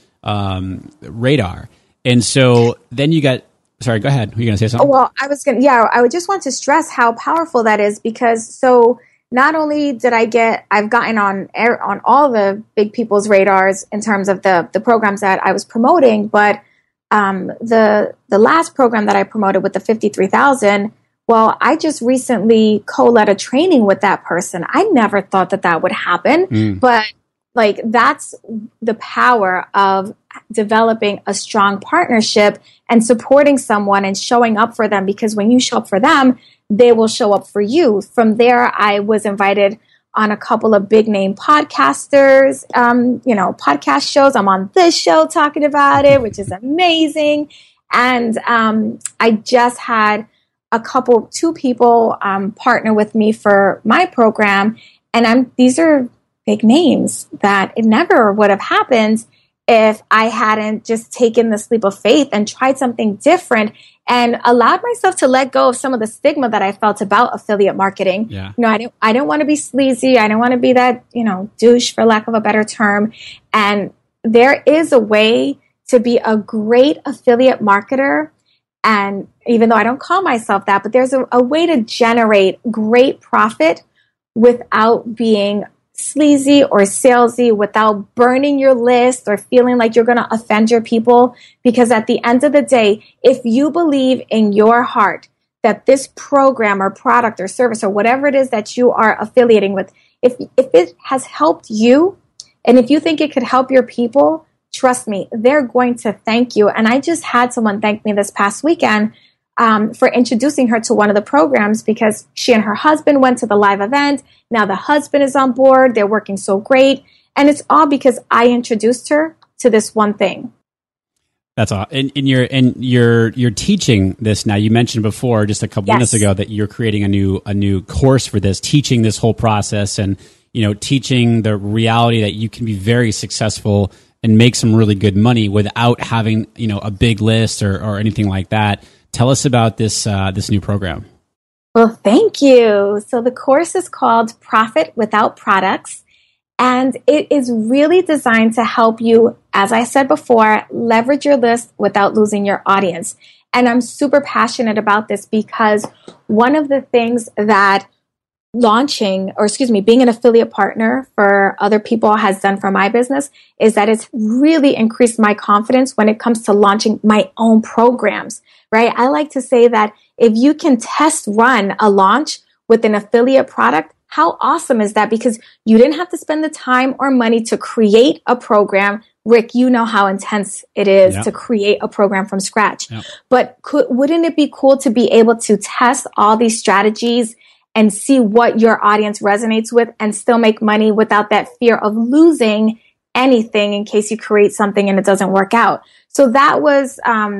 radar. And so then you got, sorry, go ahead. Were you going to say something? Well, I would just want to stress how powerful that is, because so not only did I've gotten on all the big people's radars in terms of the programs that I was promoting, but the last program that I promoted with the 53,000, well, I just recently co-led a training with that person. I never thought that would happen, but like that's the power of developing a strong partnership and supporting someone and showing up for them, because when you show up for them, they will show up for you. From there, I was invited on a couple of big name podcasters, podcast shows. I'm on this show talking about it, which is amazing. And I just had two people partner with me for my program. And these are big names that it never would have happened if I hadn't just taken this leap of faith and tried something different and allowed myself to let go of some of the stigma that I felt about affiliate marketing. Yeah. You know, I didn't want to be sleazy. I didn't want to be that, douche, for lack of a better term. And there is a way to be a great affiliate marketer And even though I don't call myself that, but there's a way to generate great profit without being sleazy or salesy, without burning your list or feeling like you're going to offend your people. Because at the end of the day, if you believe in your heart that this program or product or service or whatever it is that you are affiliating with, if it has helped you, and if you think it could help your people, trust me, they're going to thank you. And I just had someone thank me this past weekend for introducing her to one of the programs, because she and her husband went to the live event. Now the husband is on board. They're working so great. And it's all because I introduced her to this one thing. That's all. And you're teaching this now. You mentioned before just a couple minutes ago that you're creating a new course for this, teaching this whole process, and teaching the reality that you can be very successful and make some really good money without having a big list or anything like that. Tell us about this new program. Well, thank you. So the course is called Profit Without Products, and it is really designed to help you, as I said before, leverage your list without losing your audience. And I'm super passionate about this because one of the things that being an affiliate partner for other people has done for my business is that it's really increased my confidence when it comes to launching my own programs, right? I like to say that if you can test run a launch with an affiliate product, how awesome is that? Because you didn't have to spend the time or money to create a program. Rick, you know how intense it is to create a program from scratch. Yep. But wouldn't it be cool to be able to test all these strategies and see what your audience resonates with and still make money without that fear of losing anything in case you create something and it doesn't work out? So that was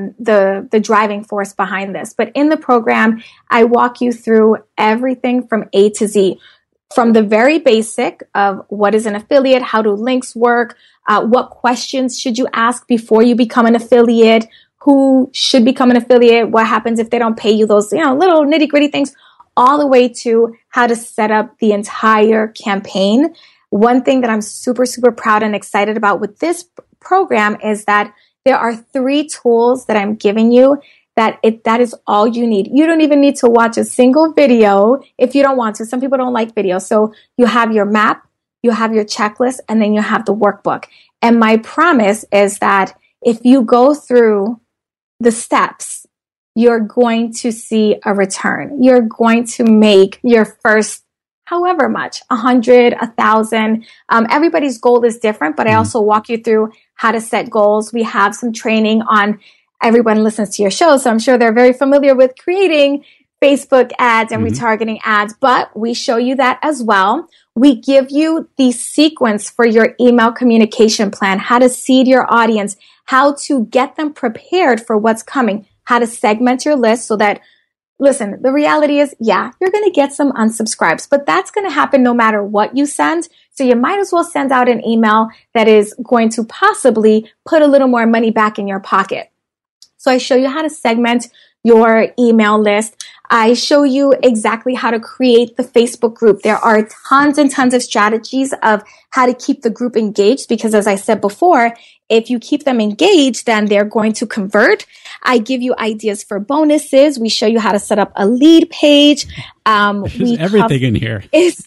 the driving force behind this. But in the program, I walk you through everything from A to Z, from the very basic of what is an affiliate, how do links work, what questions should you ask before you become an affiliate, who should become an affiliate, what happens if they don't pay you, those little nitty-gritty things, all the way to how to set up the entire campaign. One thing that I'm super, super proud and excited about with this program is that there are 3 tools that I'm giving you that is all you need. You don't even need to watch a single video if you don't want to. Some people don't like videos. So you have your map, you have your checklist, and then you have the workbook. And my promise is that if you go through the steps, you're going to see a return. You're going to make your first however much, 100, 1,000. Everybody's goal is different, but I also walk you through how to set goals. We have some training on, everyone listens to your show, so I'm sure they're very familiar with creating Facebook ads and retargeting ads, but we show you that as well. We give you the sequence for your email communication plan, how to seed your audience, how to get them prepared for what's coming, how to segment your list so that, listen, the reality is, you're going to get some unsubscribes, but that's going to happen no matter what you send. So you might as well send out an email that is going to possibly put a little more money back in your pocket. So I show you how to segment your email list. I show you exactly how to create the Facebook group. There are tons and tons of strategies of how to keep the group engaged because, as I said before, if you keep them engaged, then they're going to convert. I give you ideas for bonuses. We show you how to set up a lead page. There's everything in here. It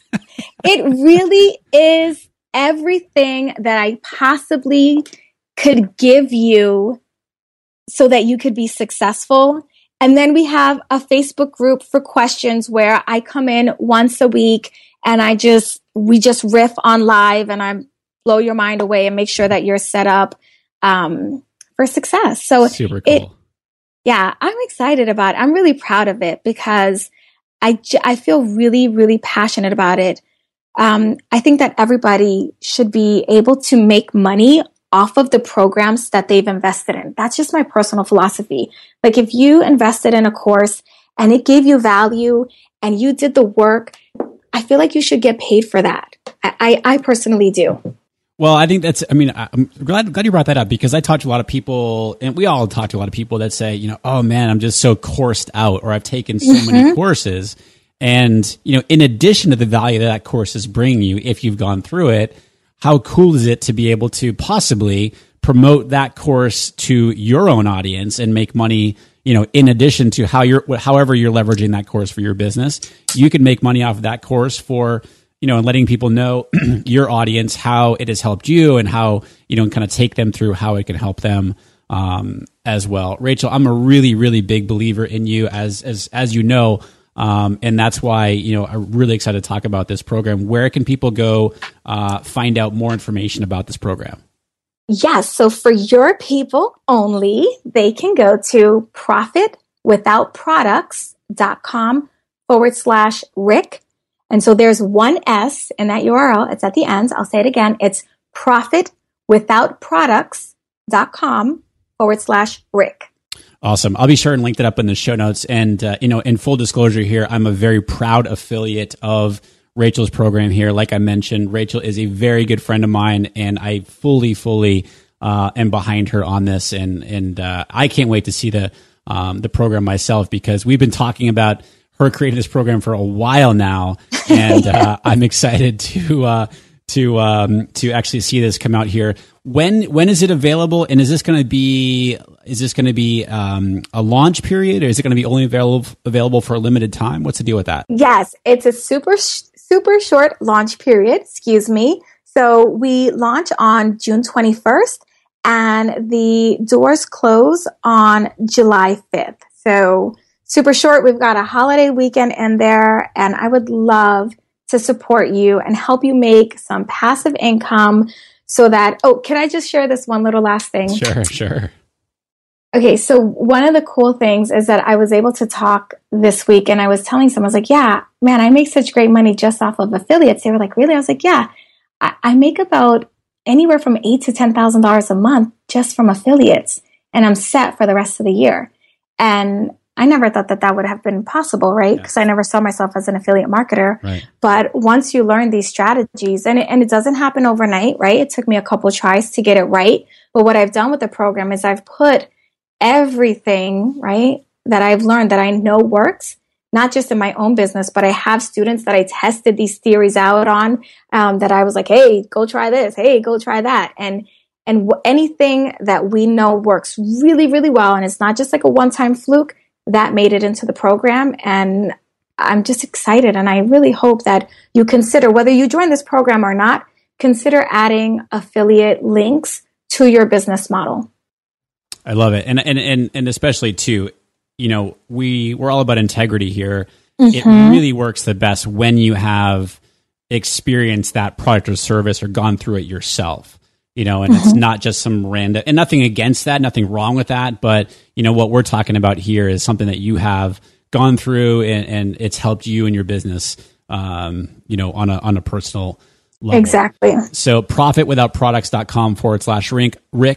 really is everything that I possibly could give you so that you could be successful. And then we have a Facebook group for questions where I come in once a week and we just riff on live and I blow your mind away and make sure that you're set up for success. So super cool. I'm excited about it. I'm really proud of it because I feel really, really passionate about it. I think that everybody should be able to make money off of the programs that they've invested in. That's just my personal philosophy. Like if you invested in a course and it gave you value and you did the work, I feel like you should get paid for that. I personally do. Well, I think I'm glad you brought that up because I talk to a lot of people and we all talk to a lot of people that say, oh man, I'm just so coursed out or I've taken so many courses. And, in addition to the value that course is bringing you, if you've gone through it, how cool is it to be able to possibly promote that course to your own audience and make money, in addition to however you're leveraging that course for your business, you can make money off of that course for, and letting people know your audience, how it has helped you and how, and kind of take them through how it can help them, as well. Rachel, I'm a really, really big believer in you as you know. And that's why, I'm really excited to talk about this program. Where can people go, find out more information about this program? Yes. So for your people only, they can go to profitwithoutproducts.com/Rick. And so there's one S in that URL. It's at the end. I'll say it again. It's profitwithoutproducts.com/Rick. Awesome. I'll be sure and link that up in the show notes. And, in full disclosure here, I'm a very proud affiliate of Rachel's program here. Like I mentioned, Rachel is a very good friend of mine, and I fully am behind her on this. And I can't wait to see the program myself, because we've been talking about her creating this program for a while now, and I'm excited to actually see this come out here. When is it available? And is this going to be a launch period, or is it going to be only available for a limited time? What's the deal with that? Yes, it's a super short launch period. Excuse me. So we launch on June 21st, and the doors close on July 5th. So super short. We've got a holiday weekend in there, and I would love to support you and help you make some passive income so that, can I just share this one little last thing? Sure. Okay, so one of the cool things is that I was able to talk this week, and I was telling someone, I was like, yeah, man, I make such great money just off of affiliates. They were like, really? I was like, yeah, I make about anywhere from $8,000 to $10,000 a month just from affiliates, and I'm set for the rest of the year. And I never thought that would have been possible, right? Because I never saw myself as an affiliate marketer. Right. But once you learn these strategies, and it doesn't happen overnight, right? It took me a couple tries to get it right. But what I've done with the program is I've put everything, right, that I've learned that I know works, not just in my own business, but I have students that I tested these theories out on, that I was like, hey, go try this. Hey, go try that. And anything that we know works really, really well, and it's not just like a one-time fluke, that made it into the program. And I'm just excited. And I really hope that you consider, whether you join this program or not, consider adding affiliate links to your business model. I love it. And especially too, we're all about integrity here. Mm-hmm. It really works the best when you have experienced that product or service or gone through it yourself. And mm-hmm. It's not just some random, and nothing against that, nothing wrong with that. But, what we're talking about here is something that you have gone through, and it's helped you and your business, on a personal level. Exactly. So profitwithoutproducts.com/Rick.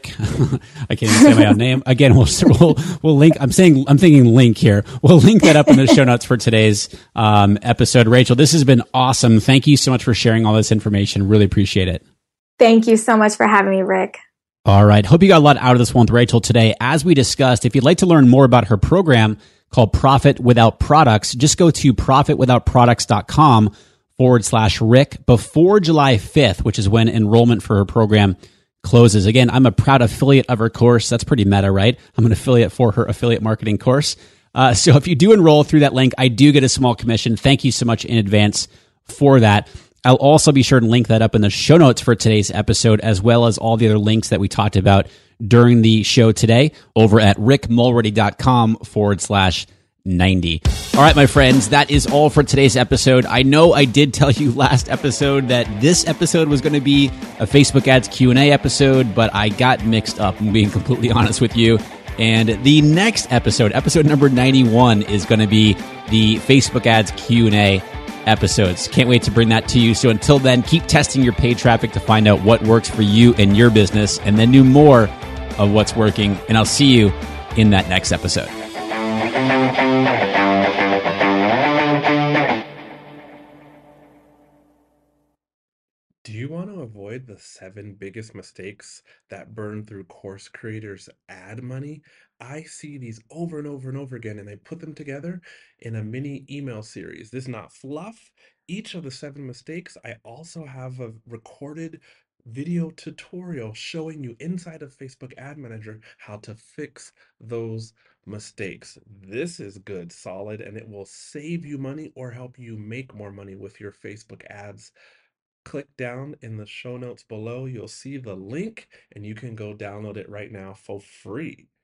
I can't even say my own name. Again, we'll link. I'm thinking link here. We'll link that up in the show notes for today's episode. Rachel, this has been awesome. Thank you so much for sharing all this information. Really appreciate it. Thank you so much for having me, Rick. All right. Hope you got a lot out of this one with Rachel today. As we discussed, if you'd like to learn more about her program called Profit Without Products, just go to profitwithoutproducts.com/Rick before July 5th, which is when enrollment for her program closes. Again, I'm a proud affiliate of her course. That's pretty meta, right? I'm an affiliate for her affiliate marketing course. So if you do enroll through that link, I do get a small commission. Thank you so much in advance for that. I'll also be sure to link that up in the show notes for today's episode, as well as all the other links that we talked about during the show today over at rickmulready.com/90. All right, my friends, that is all for today's episode. I know I did tell you last episode that this episode was going to be a Facebook ads Q&A episode, but I got mixed up, I'm being completely honest with you. And the next episode number 91, is going to be the Facebook ads Q&A episodes. Can't wait to bring that to you. So until then, keep testing your paid traffic to find out what works for you and your business, and then do more of what's working. And I'll see you in that next episode. Do you want to avoid the 7 biggest mistakes that burn through course creators' ad money? I see these over and over and over again, and I put them together in a mini email series. This is not fluff. Each of the 7 mistakes, I also have a recorded video tutorial showing you inside of Facebook Ad Manager how to fix those mistakes. This is good, solid, and it will save you money or help you make more money with your Facebook ads. Click down in the show notes below. You'll see the link and you can go download it right now for free.